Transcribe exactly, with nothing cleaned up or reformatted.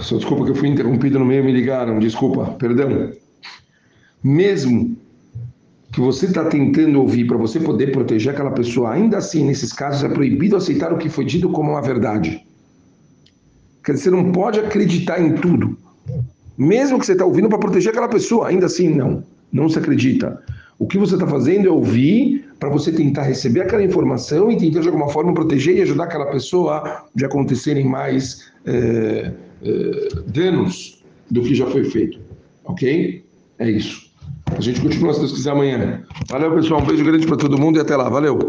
Só desculpa que eu fui interrompido no meio, me ligaram, desculpa, perdão. Mesmo que você está tentando ouvir para você poder proteger aquela pessoa, ainda assim, nesses casos, é proibido aceitar o que foi dito como uma verdade. Quer dizer, você não pode acreditar em tudo. Mesmo que você está ouvindo para proteger aquela pessoa, ainda assim, não. Não se acredita. O que você está fazendo é ouvir para você tentar receber aquela informação e tentar, de alguma forma, proteger e ajudar aquela pessoa de acontecerem mais é, é, danos do que já foi feito. Ok? É isso. A gente continua, se Deus quiser, amanhã. Valeu, pessoal. Um beijo grande para todo mundo e até lá. Valeu.